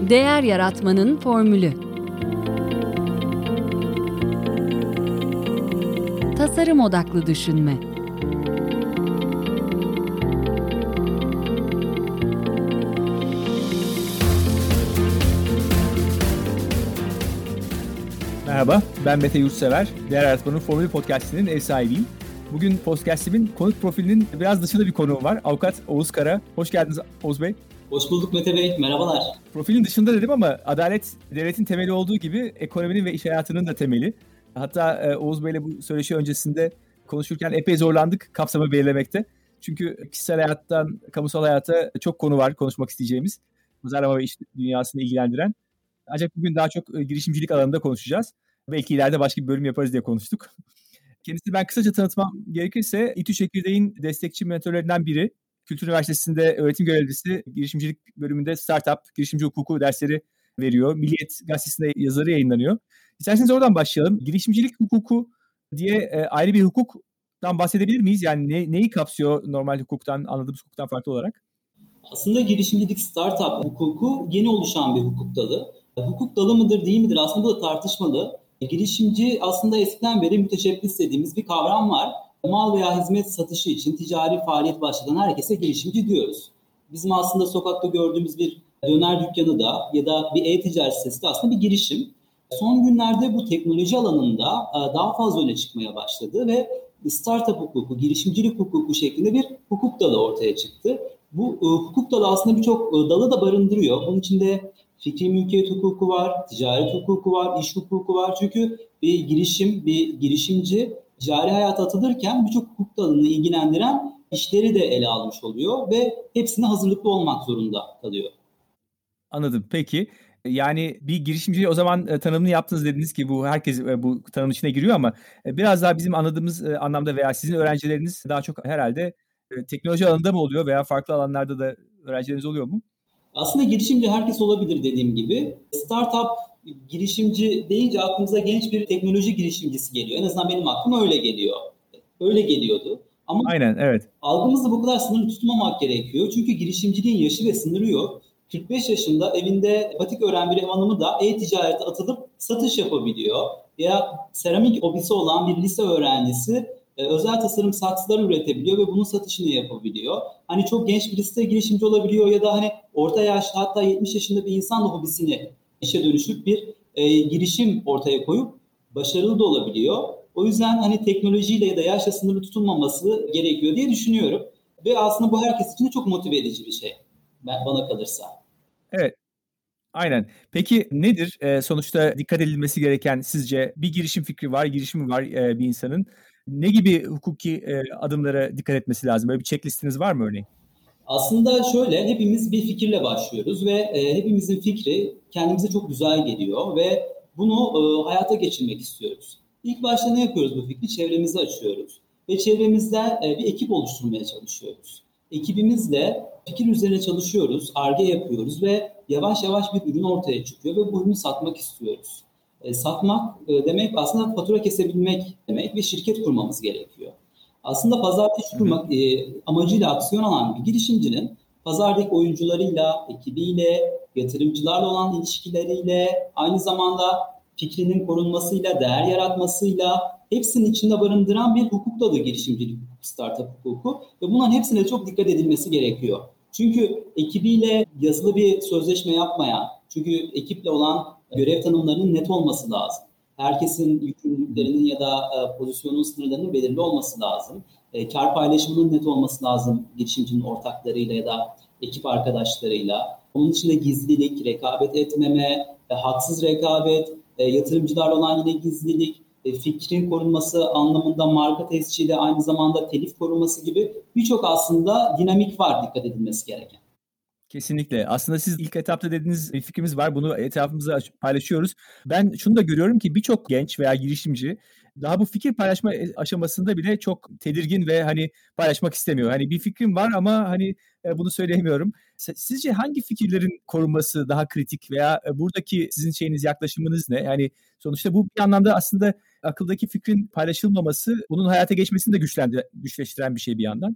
Değer yaratmanın formülü. Tasarım odaklı düşünme. Merhaba, ben Mete Yurtsever. Değer Yaratmanın Formülü Podcast'inin ev sahibiyim. Bugün podcast'imin konuk profilinin biraz dışında bir konuğum var. Avukat Oğuz Kara. Hoş geldiniz Oğuz Bey. Hoş bulduk Mete Bey, merhabalar. Profilin dışında dedim ama adalet devletin temeli olduğu gibi ekonominin ve iş hayatının da temeli. Hatta Oğuz Bey'le bu söyleşi öncesinde konuşurken epey zorlandık kapsamı belirlemekte. Çünkü kişisel hayattan kamusal hayata çok konu var konuşmak isteyeceğimiz. Pazarlama ve iş dünyasını ilgilendiren. Ancak bugün daha çok girişimcilik alanında konuşacağız. Belki ileride başka bir bölüm yaparız diye konuştuk. Kendisini ben kısaca tanıtmam gerekirse İTÜ Çekirdeğin destekçi mentorlarından biri. Kültür Üniversitesi'nde öğretim görevlisi, girişimcilik bölümünde startup, girişimci hukuku dersleri veriyor. Milliyet Gazetesi'nde yazıları yayınlanıyor. İsterseniz oradan başlayalım. Girişimcilik hukuku diye ayrı bir hukuktan bahsedebilir miyiz? Yani neyi kapsıyor normal hukuktan, anladığımız hukuktan farklı olarak? Aslında girişimcilik startup hukuku yeni oluşan bir hukuk dalı. Hukuk dalı mıdır değil midir aslında bu da tartışmalı. Girişimci aslında eskiden beri müteşebbis dediğimiz bir kavram var. Mal veya hizmet satışı için ticari faaliyet başlatan herkese girişimci diyoruz. Bizim aslında sokakta gördüğümüz bir döner dükkanı da ya da bir e-ticaret sitesi de aslında bir girişim. Son günlerde bu teknoloji alanında daha fazla öne çıkmaya başladı ve startup hukuku, girişimcilik hukuku şeklinde bir hukuk dalı ortaya çıktı. Bu hukuk dalı aslında birçok dalı da barındırıyor. Bunun içinde fikri mülkiyet hukuku var, ticaret hukuku var, iş hukuku var. Çünkü bir girişimci ticari hayata atılırken birçok hukuk dalını ilgilendiren işleri de ele almış oluyor ve hepsine hazırlıklı olmak zorunda kalıyor. Anladım. Peki. Yani bir girişimciliği o zaman tanımını yaptınız dediniz ki bu herkes bu tanımın içine giriyor ama biraz daha bizim anladığımız anlamda veya sizin öğrencileriniz daha çok herhalde teknoloji alanında mı oluyor veya farklı alanlarda da öğrencileriniz oluyor mu? Aslında girişimci herkes olabilir dediğim gibi. Startup girişimci deyince aklımıza genç bir teknoloji girişimcisi geliyor. En azından benim aklıma öyle geliyor. Öyle geliyordu. Ama aynen, evet. Algımızda bu kadar sınırlı tutmamak gerekiyor. Çünkü girişimciliğin yaşı ve sınırı yok. 45 yaşında evinde batik öğren bir ev hanımı da e-ticarete atılıp satış yapabiliyor. Ya seramik hobisi olan bir lise öğrencisi özel tasarım saksılar üretebiliyor ve bunun satışını yapabiliyor. Hani çok genç birisi de girişimci olabiliyor ya da hani orta yaşta hatta 70 yaşında bir insan da hobisini işe dönüştürüp bir girişim ortaya koyup başarılı da olabiliyor. O yüzden hani teknolojiyle ya da yaşla sınırlı tutulmaması gerekiyor diye düşünüyorum. Ve aslında bu herkes için de çok motive edici bir şey. Bana kalırsa. Evet. Aynen. Peki nedir sonuçta dikkat edilmesi gereken sizce bir girişim fikri var, girişimi var bir insanın. Ne gibi hukuki adımlara dikkat etmesi lazım? Böyle bir checklistiniz var mı örneğin? Aslında şöyle hepimiz bir fikirle başlıyoruz ve hepimizin fikri kendimize çok güzel geliyor ve bunu hayata geçirmek istiyoruz. İlk başta ne yapıyoruz bu fikri? Çevremizi açıyoruz ve çevremizde bir ekip oluşturmaya çalışıyoruz. Ekibimizle fikir üzerine çalışıyoruz, Ar-Ge yapıyoruz ve yavaş yavaş bir ürün ortaya çıkıyor ve bu ürünü satmak istiyoruz. Satmak demek aslında fatura kesebilmek demek ve şirket kurmamız gerekiyor. Aslında pazarda iş kurmak amacıyla aksiyon alan bir girişimcinin pazardaki oyuncularıyla, ekibiyle, yatırımcılarla olan ilişkileriyle, aynı zamanda fikrinin korunmasıyla, değer yaratmasıyla hepsinin içinde barındıran bir hukuk dalı girişimcilik hukuku, startup hukuku ve bunların hepsine çok dikkat edilmesi gerekiyor. Çünkü ekibiyle yazılı bir sözleşme yapmayan, çünkü ekiple olan görev tanımlarının net olması lazım. Herkesin yükümlülüklerinin ya da pozisyonun sınırlarının belirli olması lazım. Kar paylaşımının net olması lazım girişimcinin ortaklarıyla ya da ekip arkadaşlarıyla. Onun içinde gizlilik, rekabet etmeme, haksız rekabet, yatırımcılarla olan yine gizlilik, fikrin korunması anlamında marka tescili, aynı zamanda telif korunması gibi birçok aslında dinamik var dikkat edilmesi gereken. Kesinlikle. Aslında siz ilk etapta dediğiniz bir fikrimiz var. Bunu etrafımızda paylaşıyoruz. Ben şunu da görüyorum ki birçok genç veya girişimci daha bu fikir paylaşma aşamasında bile çok tedirgin ve hani paylaşmak istemiyor. Hani bir fikrim var ama hani bunu söyleyemiyorum. Sizce hangi fikirlerin korunması daha kritik veya buradaki sizin yaklaşımınız ne? Yani sonuçta bu bir anlamda aslında akıldaki fikrin paylaşılmaması bunun hayata geçmesini de güçleştiren bir şey bir yandan.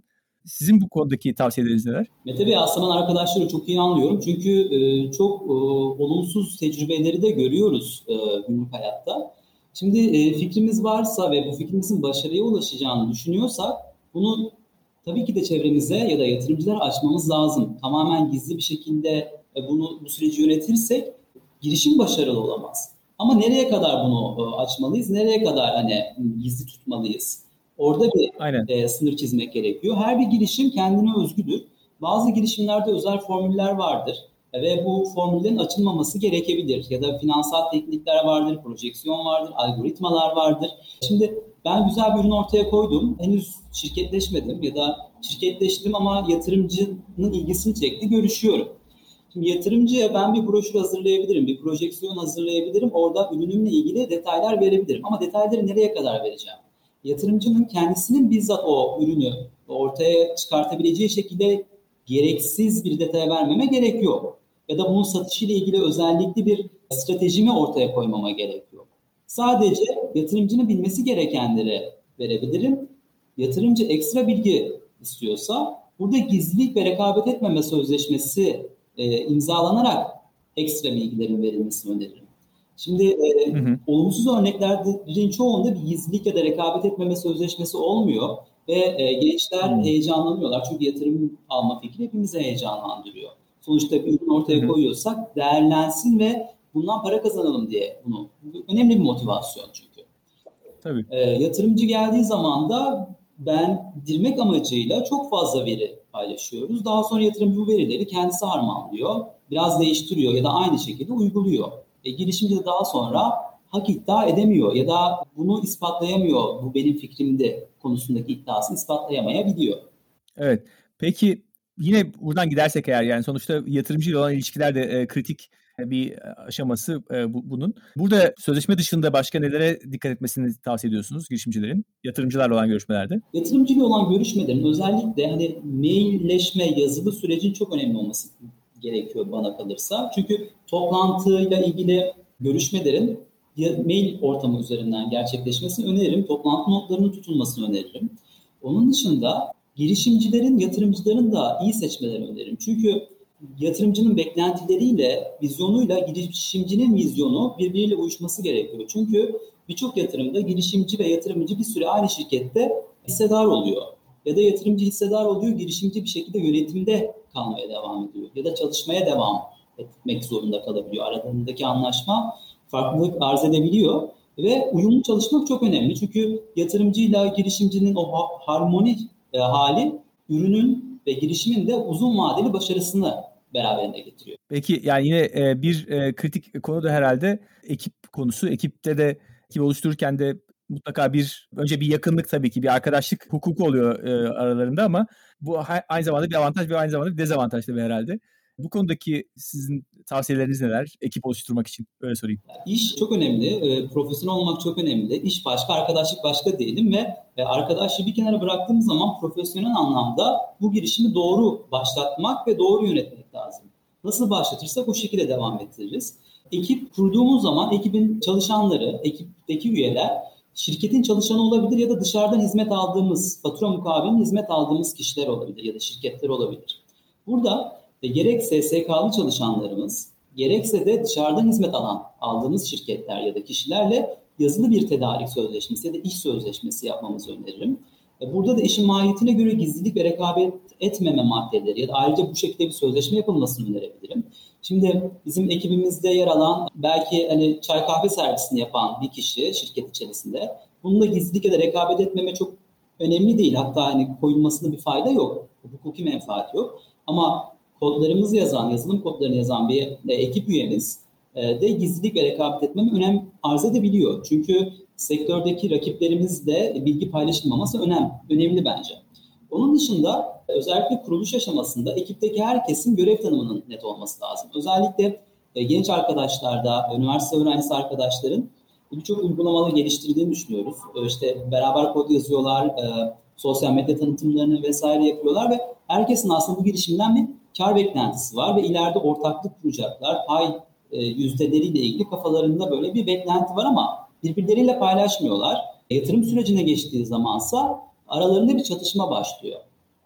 Sizin bu konudaki tavsiyeleriniz neler? Mete Bey, Aslan arkadaşları çok iyi anlıyorum. Çünkü çok olumsuz tecrübeleri de görüyoruz günlük hayatta. Şimdi fikrimiz varsa ve bu fikrimizin başarıya ulaşacağını düşünüyorsak bunu tabii ki de çevremize ya da yatırımcılara açmamız lazım. Tamamen gizli bir şekilde bu süreci yönetirsek girişim başarılı olamaz. Ama nereye kadar bunu açmalıyız? Nereye kadar gizli tutmalıyız? Orada bir sınır çizmek gerekiyor. Her bir girişim kendine özgüdür. Bazı girişimlerde özel formüller vardır ve bu formüllerin açılmaması gerekebilir. Ya da finansal teknikler vardır, projeksiyon vardır, algoritmalar vardır. Şimdi ben güzel bir ürün ortaya koydum. Henüz şirketleşmedim ya da şirketleştim ama yatırımcının ilgisini çekti, görüşüyorum. Şimdi yatırımcıya ben bir broşür hazırlayabilirim, bir projeksiyon hazırlayabilirim. Orada ürünümle ilgili detaylar verebilirim. Ama detayları nereye kadar vereceğim? Yatırımcının kendisinin bizzat o ürünü ortaya çıkartabileceği şekilde gereksiz bir detay vermeme gerek yok. Ya da bunun satışıyla ilgili özellikli bir stratejimi ortaya koymama gerek yok. Sadece yatırımcının bilmesi gerekenleri verebilirim. Yatırımcı ekstra bilgi istiyorsa burada gizlilik ve rekabet etmeme sözleşmesi imzalanarak ekstra bilgilerin verilmesini öneririm. Şimdi olumsuz örneklerin çoğunda bir gizlilik ya da rekabet etmeme sözleşmesi olmuyor ve gençler heyecanlanıyorlar. Çünkü yatırım alma fikri hepimizi heyecanlandırıyor. Sonuçta bir ürün ortaya koyuyorsak değerlensin ve bundan para kazanalım diye bunu. Bu önemli bir motivasyon çünkü. Tabii. Yatırımcı geldiği zaman da bendirmek amacıyla çok fazla veri paylaşıyoruz. Daha sonra yatırımcı bu verileri kendisi harmanlıyor, biraz değiştiriyor ya da aynı şekilde uyguluyor. Girişimci de daha sonra hak iddia edemiyor ya da bunu ispatlayamıyor. Bu benim fikrimde konusundaki iddiasını ispatlayamayabiliyor. Evet. Peki yine buradan gidersek eğer, yani sonuçta yatırımcıyla olan ilişkiler de kritik bir aşaması bunun. Burada sözleşme dışında başka nelere dikkat etmesini tavsiye ediyorsunuz girişimcilerin yatırımcılarla olan görüşmelerde? Yatırımcıyla olan görüşmelerin özellikle mailleşme, yazılı sürecin çok önemli olması gerekiyor bana kalırsa. Çünkü toplantıyla ilgili görüşmelerin mail ortamı üzerinden gerçekleşmesini öneririm. Toplantı notlarının tutulmasını öneririm. Onun dışında girişimcilerin, yatırımcıların da iyi seçmelerini öneririm. Çünkü yatırımcının beklentileriyle, vizyonuyla girişimcinin vizyonu birbiriyle uyuşması gerekiyor. Çünkü birçok yatırımda girişimci ve yatırımcı bir süre aynı şirkette hissedar oluyor. Ya da yatırımcı hissedar oluyor, girişimci bir şekilde yönetimde kalmaya devam ediyor. Ya da çalışmaya devam etmek zorunda kalabiliyor. Aralarındaki anlaşma farklılık arz edebiliyor. Ve uyumlu çalışmak çok önemli. Çünkü yatırımcıyla girişimcinin o harmoni hali ürünün ve girişimin de uzun vadeli başarısını beraberinde getiriyor. Peki yani yine bir kritik konu da herhalde ekip konusu. Ekipte de ekip oluştururken de mutlaka önce bir yakınlık, tabii ki bir arkadaşlık hukuku oluyor aralarında ama bu aynı zamanda bir avantaj ve aynı zamanda bir dezavantaj tabii herhalde. Bu konudaki sizin tavsiyeleriniz neler ekip oluşturmak için? Öyle sorayım. İş çok önemli, profesyonel olmak çok önemli. İş başka, arkadaşlık başka diyelim ve arkadaşlığı bir kenara bıraktığımız zaman profesyonel anlamda bu girişimi doğru başlatmak ve doğru yönetmek lazım. Nasıl başlatırsak o şekilde devam ettiririz. Ekip kurduğumuz zaman ekibin çalışanları, ekipteki üyeler şirketin çalışanı olabilir ya da dışarıdan hizmet aldığımız, fatura mukabilinde hizmet aldığımız kişiler olabilir ya da şirketler olabilir. Burada gerek SSK'lı çalışanlarımız, gerekse de dışarıdan hizmet aldığımız şirketler ya da kişilerle yazılı bir tedarik sözleşmesi ya da iş sözleşmesi yapmamızı öneririm. Burada da işin mahiyetine göre gizlilik ve rekabet etmeme maddeleri ya da ayrıca bu şekilde bir sözleşme yapılmasını önerebilirim. Şimdi bizim ekibimizde yer alan belki çay kahve servisini yapan bir kişi şirket içerisinde bununla gizlilik ya da rekabet etmeme çok önemli değil. Hatta koyulmasında bir fayda yok. Hukuki menfaat yok. Ama kodlarımızı yazan, yazılım kodlarını yazan bir ekip üyemiz de gizlilik ve rekabet etmeme önem arz edebiliyor. Çünkü sektördeki rakiplerimizle bilgi paylaşılmaması önemli bence. Onun dışında özellikle kuruluş aşamasında ekipteki herkesin görev tanımının net olması lazım. Özellikle genç arkadaşlarda, üniversite öğrencisi arkadaşların birçok uygulamalı geliştirdiğini düşünüyoruz. İşte beraber kod yazıyorlar, sosyal medya tanıtımlarını vesaire yapıyorlar ve herkesin aslında bu girişimden bir kar beklentisi var ve ileride ortaklık kuracaklar. Pay yüzdeleriyle ilgili kafalarında böyle bir beklenti var ama birbirleriyle paylaşmıyorlar. Yatırım sürecine geçtiği zamansa aralarında bir çatışma başlıyor.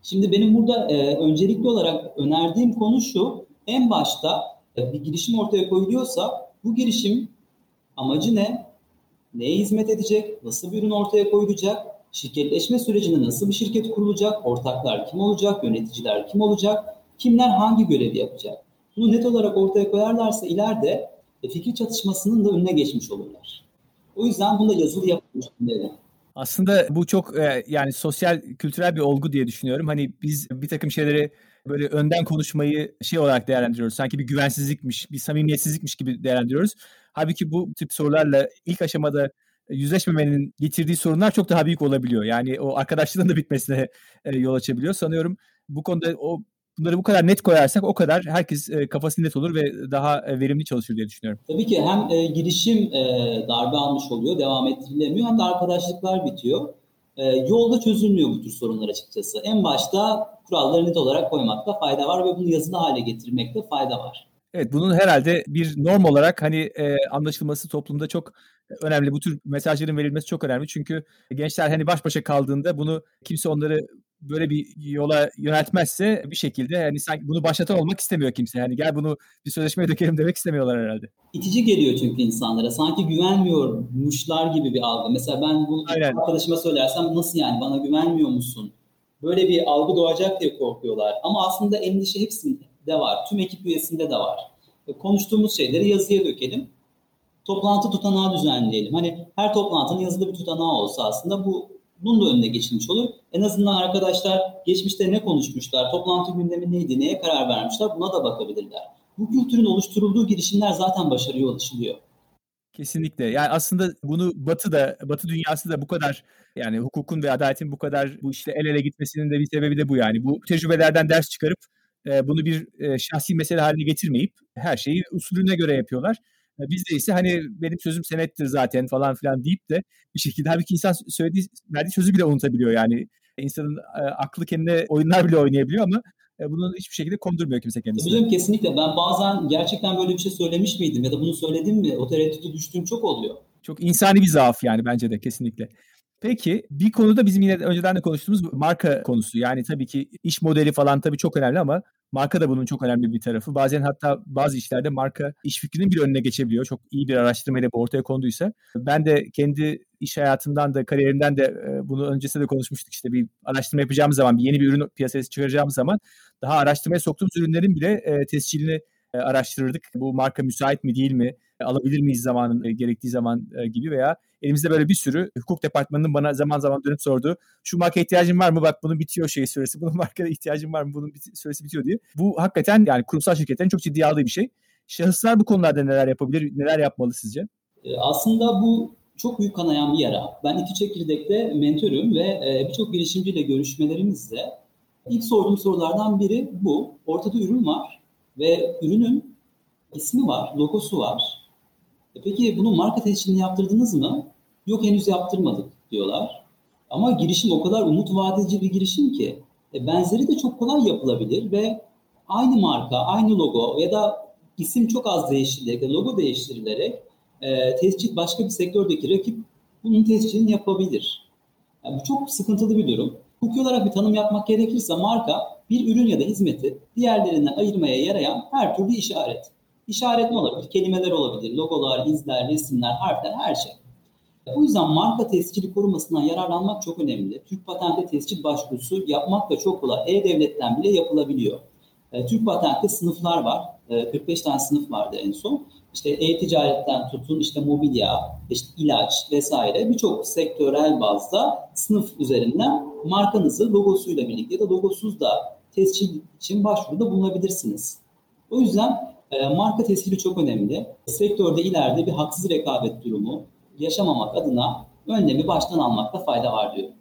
Şimdi benim burada öncelikli olarak önerdiğim konu şu. En başta bir girişim ortaya koyuluyorsa bu girişim amacı ne? Neye hizmet edecek? Nasıl bir ürün ortaya koyulacak? Şirketleşme sürecinde nasıl bir şirket kurulacak? Ortaklar kim olacak? Yöneticiler kim olacak? Kimler hangi görevi yapacak? Bunu net olarak ortaya koyarlarsa ileride fikir çatışmasının da önüne geçmiş olurlar. O yüzden bunu da yazılı yapılmış. Aslında bu çok yani sosyal, kültürel bir olgu diye düşünüyorum. Hani biz bir takım şeyleri böyle önden konuşmayı şey olarak değerlendiriyoruz. Sanki bir güvensizlikmiş, bir samimiyetsizlikmiş gibi değerlendiriyoruz. Halbuki bu tip sorularla ilk aşamada yüzleşmemenin getirdiği sorunlar çok daha büyük olabiliyor. Yani o arkadaşlığın da bitmesine yol açabiliyor. Sanıyorum bu konuda bunları bu kadar net koyarsak o kadar herkes kafası net olur ve daha verimli çalışır diye düşünüyorum. Tabii ki hem girişim darbe almış oluyor, devam ettirilemiyor, hem de arkadaşlıklar bitiyor. Yolda çözülmüyor bu tür sorunlar açıkçası. En başta kuralları net olarak koymakta fayda var ve bunu yazılı hale getirmekte fayda var. Evet, bunun herhalde bir norm olarak hani anlaşılması toplumda çok önemli. Bu tür mesajların verilmesi çok önemli. Çünkü gençler hani baş başa kaldığında bunu kimse onları böyle bir yola yöneltmezse bir şekilde hani sanki bunu başlatan olmak istemiyor kimse. Yani gel bunu bir sözleşmeye dökelim demek istemiyorlar herhalde. İtici geliyor çünkü insanlara. Sanki güvenmiyormuşlar gibi bir algı. Mesela ben bunu arkadaşıma söylersem nasıl yani bana güvenmiyor musun? Böyle bir algı doğacak diye korkuyorlar. Ama aslında endişe hepsinde var. Tüm ekip üyesinde de var. Konuştuğumuz şeyleri yazıya dökelim. Toplantı tutanağı düzenleyelim. Hani her toplantının yazılı bir tutanağı olsa aslında bunun da önüne geçilmiş olur. En azından arkadaşlar geçmişte ne konuşmuşlar, toplantı gündemi neydi, neye karar vermişler buna da bakabilirler. Bu kültürün oluşturulduğu girişimler zaten başarıya ulaşılıyor. Kesinlikle. Yani aslında bunu Batı dünyası da bu kadar yani hukukun ve adaletin bu kadar bu işte el ele gitmesinin de bir sebebi de bu yani. Bu tecrübelerden ders çıkarıp bunu bir şahsi mesele haline getirmeyip her şeyi usulüne göre yapıyorlar. Bizde ise hani benim sözüm senettir zaten falan filan deyip de bir şekilde halbuki insan verdiği sözü bile unutabiliyor yani. İnsanın aklı kendine oyunlar bile oynayabiliyor ama bunu hiçbir şekilde kondurmuyor kimse kendisine. Tabii canım, kesinlikle. Ben bazen gerçekten böyle bir şey söylemiş miydim ya da bunu söyledim mi? O tereddüte düştüğüm çok oluyor. Çok insani bir zaaf yani bence de kesinlikle. Peki bir konuda bizim yine önceden de konuştuğumuz marka konusu. Yani tabii ki iş modeli falan tabii çok önemli ama marka da bunun çok önemli bir tarafı. Bazen hatta bazı işlerde marka iş fikrinin bir önüne geçebiliyor. Çok iyi bir araştırmayla bu ortaya konduysa. Ben de kendi iş hayatımdan da kariyerimden de bunu öncesinde de konuşmuştuk. İşte bir araştırma yapacağımız zaman, yeni bir ürün piyasaya çıkaracağımız zaman daha araştırmaya soktuğumuz ürünlerin bile tescilini araştırırdık. Bu marka müsait mi değil mi? Alabilir miyiz gerektiği zaman gibi veya elimizde böyle bir sürü hukuk departmanının bana zaman zaman dönüp sorduğu şu marka ihtiyacın var mı? Bak bunun bitiyor süresi. Bunun markaya ihtiyacın var mı? Bunun süresi bitiyor diye. Bu hakikaten yani kurumsal şirketlerin çok ciddiye aldığı bir şey. Şahıslar bu konularda neler yapabilir? Neler yapmalı sizce? Aslında bu çok büyük kanayan bir yara. Ben İTÜ Çekirdek'te mentörüm ve birçok girişimciyle görüşmelerimizde ilk sorduğum sorulardan biri bu. Ortada ürün var ve ürünün ismi var, logosu var. Peki bunun marka tescilini yaptırdınız mı? Yok, henüz yaptırmadık diyorlar. Ama girişim o kadar umut vadedici bir girişim ki benzeri de çok kolay yapılabilir ve aynı marka, aynı logo ya da isim çok az değiştirilerek, logo değiştirilerek tescil başka bir sektördeki rakip bunun tescilini yapabilir. Yani bu çok sıkıntılı bir durum. Hukuki olarak bir tanım yapmak gerekirse marka bir ürün ya da hizmeti diğerlerinden ayırmaya yarayan her türlü işaret. İşaret ne olabilir? Kelimeler olabilir, logolar, izler, resimler, harfler, her şey. O yüzden marka tescili korumasından yararlanmak çok önemli. Türk Patent'te tescil başvurusu yapmak da çok kolay. E-Devlet'ten bile yapılabiliyor. Türk Patent'te sınıflar var. 45 tane sınıf vardı en son. İşte e-ticaretten tutun, işte mobilya, işte ilaç vesaire birçok sektörel bazda sınıf üzerinden markanızı logosuyla birlikte ya da logosuz da tescil için başvuruda bulunabilirsiniz. O yüzden marka tescili çok önemli. Sektörde ileride bir haksız rekabet durumu yaşamamak adına önlemi baştan almakta fayda var diyor.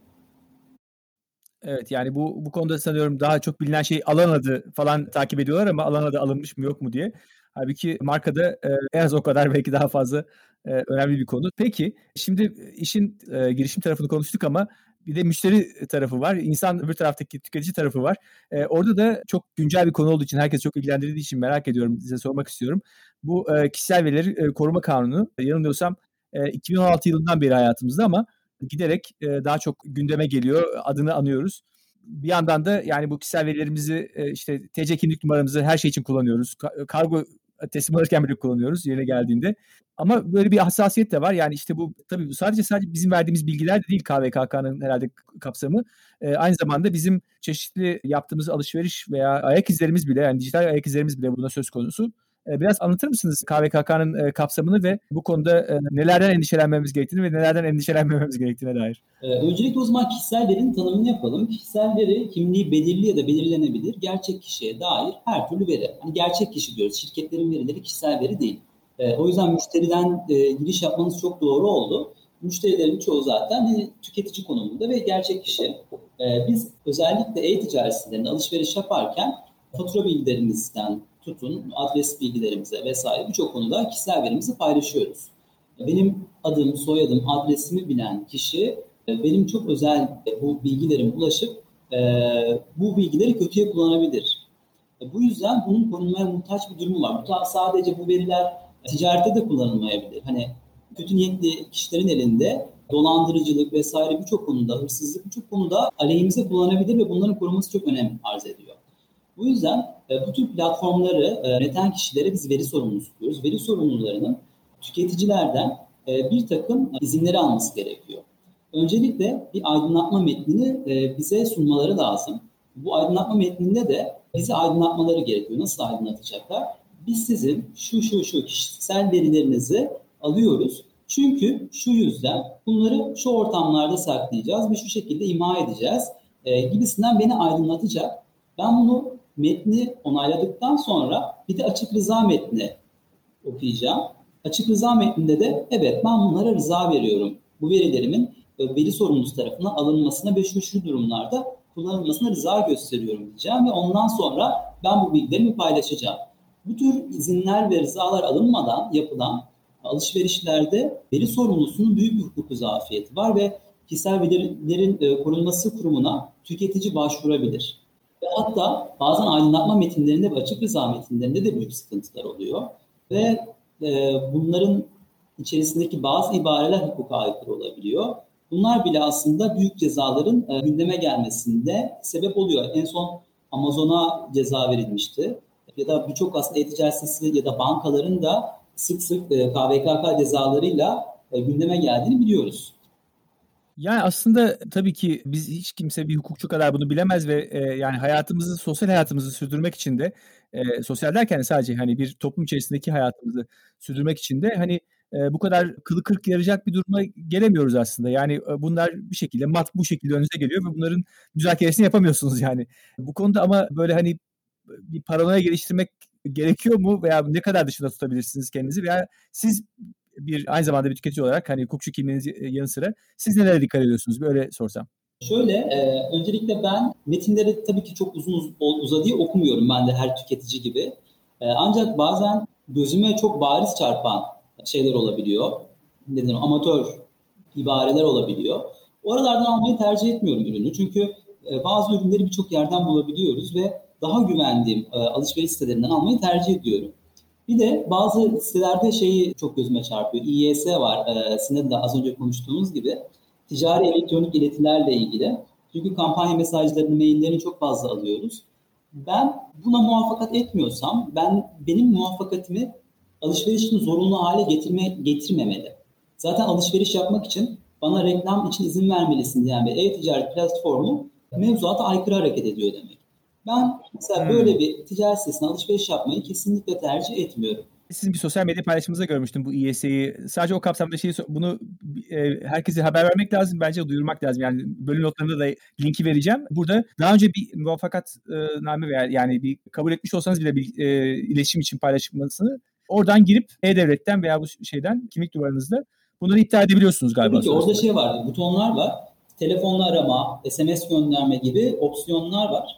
Evet yani bu konuda sanıyorum daha çok bilinen şey alan adı falan takip ediyorlar ama alan adı alınmış mı yok mu diye. Halbuki markada en az o kadar belki daha fazla önemli bir konu. Peki şimdi işin girişim tarafını konuştuk ama bir de müşteri tarafı var. İnsan öbür taraftaki tüketici tarafı var. Orada da çok güncel bir konu olduğu için, herkes çok ilgilendirdiği için merak ediyorum, size sormak istiyorum. Bu kişisel verileri koruma kanunu yanılmıyorsam 2016 yılından beri hayatımızda ama giderek daha çok gündeme geliyor, adını anıyoruz. bir yandan da yani bu kişisel verilerimizi işte TC kimlik numaramızı her şey için kullanıyoruz. Kargo teslim alırken bile kullanıyoruz yerine geldiğinde. Ama böyle bir hassasiyet de var. Yani işte bu tabii sadece bizim verdiğimiz bilgiler de değil KVKK'nın herhalde kapsamı. Aynı zamanda bizim çeşitli yaptığımız alışveriş veya ayak izlerimiz bile, yani dijital ayak izlerimiz bile buna söz konusu. Biraz anlatır mısınız KVKK'nın kapsamını ve bu konuda nelerden endişelenmemiz gerektiğini ve nelerden endişelenmememiz gerektiğine dair? Öncelikle o zaman kişisel verinin tanımını yapalım. Kişisel veri kimliği belirli ya da belirlenebilir gerçek kişiye dair her türlü veri. Hani gerçek kişi diyoruz. Şirketlerin verileri kişisel veri değil. O yüzden müşteriden giriş yapmanız çok doğru oldu. Müşterilerin çoğu zaten tüketici konumunda ve gerçek kişi. Biz özellikle e-ticaret sitelerinde alışveriş yaparken fatura bilgilerimizden tutun, adres bilgilerimize vesaire birçok konuda kişisel verimizi paylaşıyoruz. Benim adım, soyadım, adresimi bilen kişi benim çok özel bu bilgilerime ulaşıp bu bilgileri kötüye kullanabilir. Bu yüzden bunun korunmaya muhtaç bir durumu var. Sadece bu veriler ticarette de kullanılmayabilir. Hani kötü niyetli kişilerin elinde dolandırıcılık vesaire birçok konuda, hırsızlık birçok konuda aleyhimize kullanabilir ve bunların korunması çok önem arz ediyor. Bu yüzden bu tür platformları yöneten kişilere biz veri sorumlusu tutuyoruz. Veri sorumlularının tüketicilerden bir takım izinleri alması gerekiyor. Öncelikle bir aydınlatma metnini bize sunmaları lazım. Bu aydınlatma metninde de bizi aydınlatmaları gerekiyor. Nasıl aydınlatacaklar? Biz sizin şu kişisel verilerinizi alıyoruz. Çünkü şu yüzden bunları şu ortamlarda saklayacağız ve şu şekilde imha edeceğiz gibisinden beni aydınlatacak. Ben bunu metni onayladıktan sonra bir de açık rıza metni okuyacağım. Açık rıza metninde de evet ben bunlara rıza veriyorum. Bu verilerimin veri sorumlusu tarafından alınmasına ve şu durumlarda kullanılmasına rıza gösteriyorum diyeceğim ve ondan sonra ben bu bilgilerimi paylaşacağım. Bu tür izinler ve rızalar alınmadan yapılan alışverişlerde veri sorumlusunun büyük bir hukuku zafiyeti var ve kişisel verilerin korunması kurumuna tüketici başvurabilir. Ve hatta bazen aydınlatma metinlerinde ve açık rıza metinlerinde de büyük sıkıntılar oluyor. Ve bunların içerisindeki bazı ibareler hukuka aykırı olabiliyor. Bunlar bile aslında büyük cezaların gündeme gelmesinde sebep oluyor. En son Amazon'a ceza verilmişti. Ya da birçok aslında e-ticaret sitesi ya da bankaların da sık sık KVKK cezalarıyla gündeme geldiğini biliyoruz. Yani aslında tabii ki biz hiç kimse bir hukukçu kadar bunu bilemez ve yani hayatımızı, sosyal hayatımızı sürdürmek için de sosyal derken sadece hani bir toplum içerisindeki hayatımızı sürdürmek için de hani bu kadar kılı kırk yarayacak bir duruma gelemiyoruz aslında. Yani bunlar bir şekilde bu şekilde önünüze geliyor ve bunların müzakeresini yapamıyorsunuz yani. Bu konuda ama böyle hani bir paranoya geliştirmek gerekiyor mu veya ne kadar dışında tutabilirsiniz kendinizi veya siz aynı zamanda bir tüketici olarak hani hukukçu kimliğiniz yanı sıra siz nelere dikkat ediyorsunuz? Böyle sorsam. Şöyle, öncelikle ben metinleri tabii ki çok uzadıya okumuyorum ben de her tüketici gibi. Ancak bazen gözüme çok bariz çarpan şeyler olabiliyor. Amatör ibareler olabiliyor. Oralardan almayı tercih etmiyorum ürünü. Çünkü bazı ürünleri birçok yerden bulabiliyoruz ve daha güvendiğim alışveriş sitelerinden almayı tercih ediyorum. Bir de bazı sitelerde şeyi çok gözüme çarpıyor. İYS var. Sizin de az önce konuştuğumuz gibi. Ticari elektronik iletilerle ilgili. Çünkü kampanya mesajlarını, maillerini çok fazla alıyoruz. Ben buna muvaffakat etmiyorsam, benim muvaffakatimi alışverişin zorunlu hale getirmemeli. Zaten alışveriş yapmak için bana reklam için izin vermelisin diyen bir e-ticaret platformu mevzuata aykırı hareket ediyor demek. Ben mesela böyle bir ticaret sitesine alışveriş yapmayı kesinlikle tercih etmiyorum. Sizin bir sosyal medya paylaşımınızda görmüştüm bu İYS'yi. Sadece o kapsamda bunu herkese haber vermek lazım. Bence duyurmak lazım. Yani bölüm notlarında da linki vereceğim. Burada daha önce bir muvaffakatname veya yani bir kabul etmiş olsanız bile bir iletişim için paylaşılmasını oradan girip E-Devlet'ten veya bu şeyden kimlik numaranızda bunları iptal edebiliyorsunuz galiba. Tabii ki orada şey var, butonlar var. Telefonla arama, SMS gönderme gibi opsiyonlar var.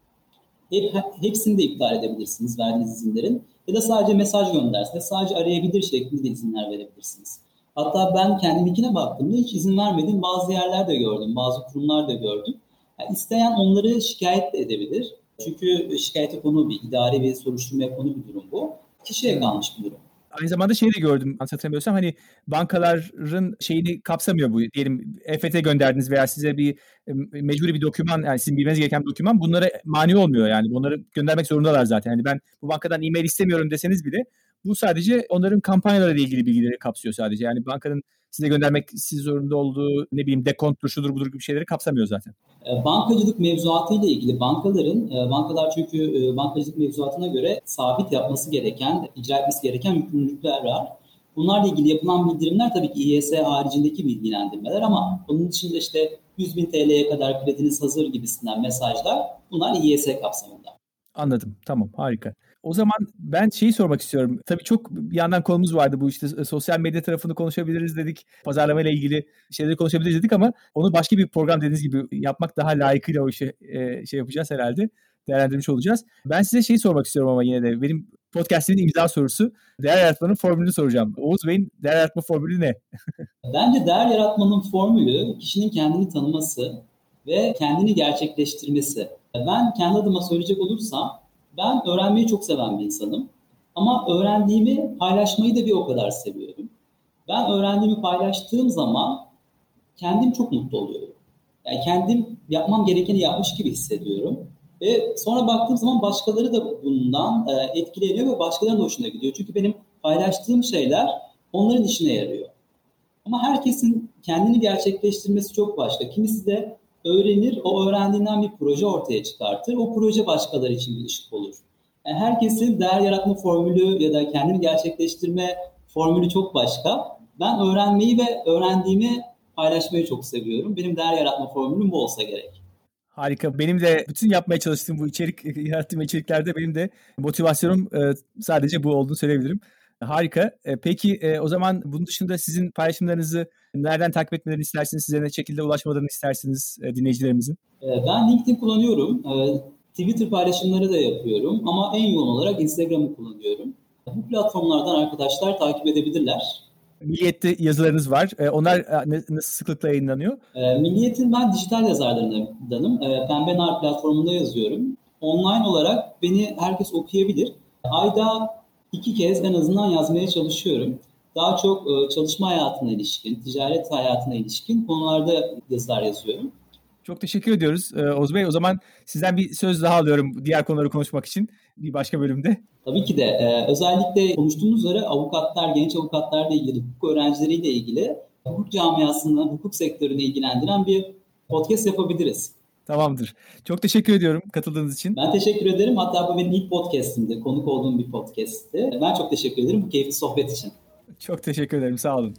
Hepsini de iptal edebilirsiniz verdiğiniz izinlerin. Ya da sadece mesaj göndersiniz, sadece arayabilir şeklinde de izinler verebilirsiniz. Hatta ben kendiminkine baktığımda hiç izin vermediğim bazı yerler de gördüm, bazı kurumlar da gördüm. Yani isteyen onları şikayet de edebilir. Çünkü şikayete konu bir idari ve soruşturmaya konu bir durum bu. Kişiye kalmış bir durum. Aynı zamanda şey de gördüm, hatırlamıyorsam, hani bankaların şeyini kapsamıyor bu. Diyelim EFT gönderdiniz veya size bir mecburi bir doküman, yani sizin bilmeniz gereken bir doküman, bunlara mani olmuyor yani. Bunları göndermek zorundalar zaten. Yani ben bu bankadan e-mail istemiyorum deseniz bile bu sadece onların kampanyalarıyla ilgili bilgileri kapsıyor sadece. Yani bankanın size göndermek siz zorunda olduğu, ne bileyim, dekonttur, şudur budur gibi şeyleri kapsamıyor zaten. Bankacılık mevzuatı ile ilgili bankalar çünkü bankacılık mevzuatına göre sabit yapması gereken, icra etmesi gereken yükümlülükler var. Bunlarla ilgili yapılan bildirimler tabii ki İYS haricindeki bilgilendirmeler, ama onun dışında işte 100.000 TL'ye kadar krediniz hazır gibisinden mesajlar, bunlar İYS kapsamında. Anladım. Tamam, harika. O zaman ben şeyi sormak istiyorum. Tabii çok bir yandan konumuz vardı, bu işte sosyal medya tarafını konuşabiliriz dedik. Pazarlama ile ilgili şeyleri konuşabiliriz dedik ama onu başka bir program dediğiniz gibi yapmak daha layıkıyla o işi şey yapacağız herhalde. Değerlendirmiş olacağız. Ben size şeyi sormak istiyorum ama yine de benim podcast'imin imza sorusu. Değer yaratmanın formülünü soracağım. Oğuz Bey'in değer yaratma formülü ne? Bence değer yaratmanın formülü kişinin kendini tanıması ve kendini gerçekleştirmesi. Ben kendi adıma söyleyecek olursam, ben öğrenmeyi çok seven bir insanım. Ama öğrendiğimi paylaşmayı da bir o kadar seviyorum. Ben öğrendiğimi paylaştığım zaman kendim çok mutlu oluyorum. Yani kendim yapmam gerekeni yapmış gibi hissediyorum. Ve sonra baktığım zaman başkaları da bundan etkileniyor ve başkalarının da hoşuna gidiyor. Çünkü benim paylaştığım şeyler onların işine yarıyor. Ama herkesin kendini gerçekleştirmesi çok başka. Kimisi de öğrenir, o öğrendiğinden bir proje ortaya çıkartır. O proje başkaları için bir ışık olur. Yani herkesin değer yaratma formülü ya da kendini gerçekleştirme formülü çok başka. Ben öğrenmeyi ve öğrendiğimi paylaşmayı çok seviyorum. Benim değer yaratma formülüm bu olsa gerek. Harika. Benim de bütün yapmaya çalıştığım bu yarattığım içeriklerde benim de motivasyonum sadece bu olduğunu söyleyebilirim. Harika. Peki o zaman bunun dışında sizin paylaşımlarınızı nereden takip etmelerini istersiniz? Size ne şekilde ulaşmalarını istersiniz dinleyicilerimizin? Ben LinkedIn kullanıyorum. Twitter paylaşımları da yapıyorum. Ama en yoğun olarak Instagram'ı kullanıyorum. Bu platformlardan arkadaşlar takip edebilirler. Milliyet'te yazılarınız var. Onlar nasıl sıklıkla yayınlanıyor? Milliyet'in ben dijital yazarlarındanım. Pembe Nar platformunda yazıyorum. Online olarak beni herkes okuyabilir. Ayda 2 kez en azından yazmaya çalışıyorum. Daha çok çalışma hayatına ilişkin, ticaret hayatına ilişkin konularda yazılar yazıyorum. Çok teşekkür ediyoruz Oğuz Bey. O zaman sizden bir söz daha alıyorum diğer konuları konuşmak için bir başka bölümde. Tabii ki de. Özellikle konuştuğumuz üzere avukatlar, genç avukatlarla ilgili, hukuk öğrencileriyle ilgili hukuk camiasını, hukuk sektörünü ilgilendiren bir podcast yapabiliriz. Tamamdır. Çok teşekkür ediyorum katıldığınız için. Ben teşekkür ederim. Hatta bu benim ilk podcast'imdi. Konuk olduğum bir podcast'ti. Ben çok teşekkür ederim bu keyifli sohbet için. Çok teşekkür ederim. Sağ olun.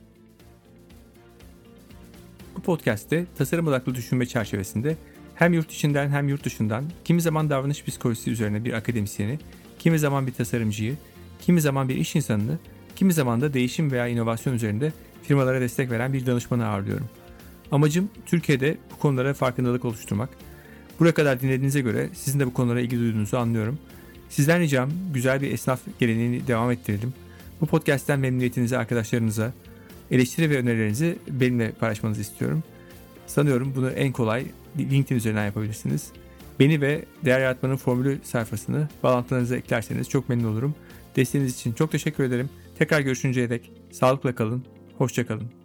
Bu podcast'te tasarım odaklı düşünme çerçevesinde hem yurt içinden hem yurt dışından kimi zaman davranış psikolojisi üzerine bir akademisyeni, kimi zaman bir tasarımcıyı, kimi zaman bir iş insanını, kimi zaman da değişim veya inovasyon üzerinde firmalara destek veren bir danışmanı ağırlıyorum. Amacım Türkiye'de bu konulara farkındalık oluşturmak. Buraya kadar dinlediğinize göre sizin de bu konulara ilgi duyduğunuzu anlıyorum. Sizden ricam güzel bir esnaf geleneğini devam ettirelim. Bu podcast'ten memnuniyetinizi arkadaşlarınıza, eleştiri ve önerilerinizi benimle paylaşmanızı istiyorum. Sanıyorum bunu en kolay LinkedIn üzerinden yapabilirsiniz. Beni ve Değer Yaratmanın Formülü sayfasını bağlantılarınıza eklerseniz çok memnun olurum. Desteğiniz için çok teşekkür ederim. Tekrar görüşünceye dek sağlıkla kalın, hoşça kalın.